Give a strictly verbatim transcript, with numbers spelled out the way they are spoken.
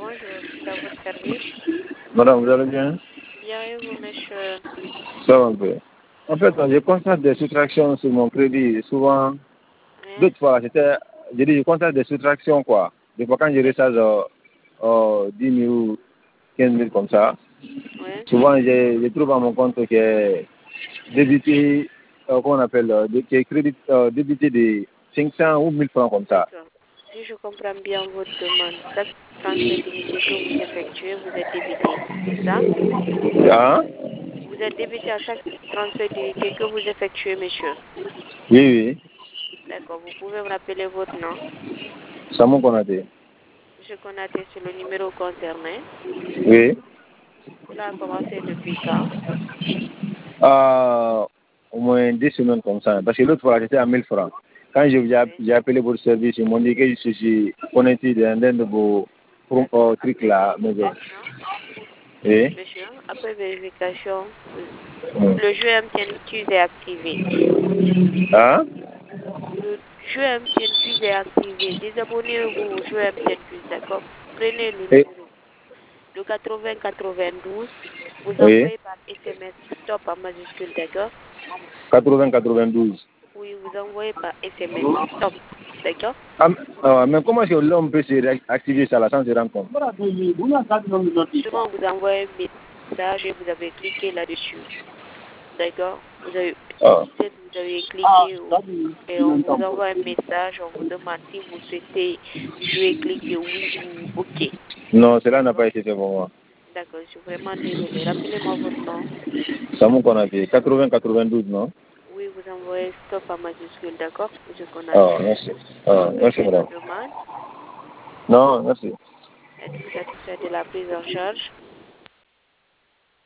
bonjour, je suis à votre service. Madame, vous allez bien? Bien et vous, monsieur? Ça va un peu. En fait, je constate des soustractions sur mon crédit. Souvent, Oui. d'autres fois, c'était, je dis, je constate des soustractions, quoi. Des fois, quand je recharge euh, euh, dix mille ou quinze mille comme ça, Oui. souvent, je, je trouve à mon compte que est débité, euh, comment on appelle, euh, de- qui est crédit, euh, débité de cinq cents ou mille francs comme ça. D'accord. Si je comprends bien votre demande, chaque transfert d'unité que vous effectuez, vous êtes débité, c'est ça? Hein? Vous êtes débité à chaque transfert d'unité que vous effectuez, monsieur. Oui, oui. D'accord, vous pouvez me rappeler votre nom? Samon Konaté. Monsieur Konaté, c'est le numéro concerné. Oui. Cela a commencé depuis quand? Euh, au moins deux semaines comme ça. Parce que l'autre fois, j'étais à mille francs. Quand j'ai j'ai appelé votre service, ils m'ont dit que je suis connecté dans un de vos euh, trucs là. Mais bon. Oui. Monsieur, après vérification, Mm. le jeu M T N Plus est activé. Hein? Le jeu M T N Plus est activé. Désabonnez-vous au jeu M T N Plus, d'accord? Prenez le Et, numéro, le quatre-vingts quatre-vingt-douze, vous oui. envoyez par S M S stop en majuscule, d'accord? quatre-vingts quatre-vingt-douze. Oui, vous envoyez par S M S stop, d'accord? Ah, euh, mais comment est-ce que l'homme peut se réactiver ça là sans se rendre compte? Justement, vous envoyez un message et vous avez cliqué là-dessus, d'accord? Vous avez, Ah. peut-être vous avez cliqué ou- et on vous envoie un message, on vous demande si vous souhaitez jouer, cliquez oui ou ok. Non, cela n'a pas été fait pour moi. D'accord, je suis vraiment désolée. Rappelez-moi votre nom. Samon Konaté, quatre-vingts quatre-vingt-douze, non? Oui, vous envoyez stop en majuscule, d'accord? Monsieur Ah, Konaté. merci. Ah, Est-ce merci que la madame. demande? Non, merci. Êtes-vous satisfait de la prise en charge?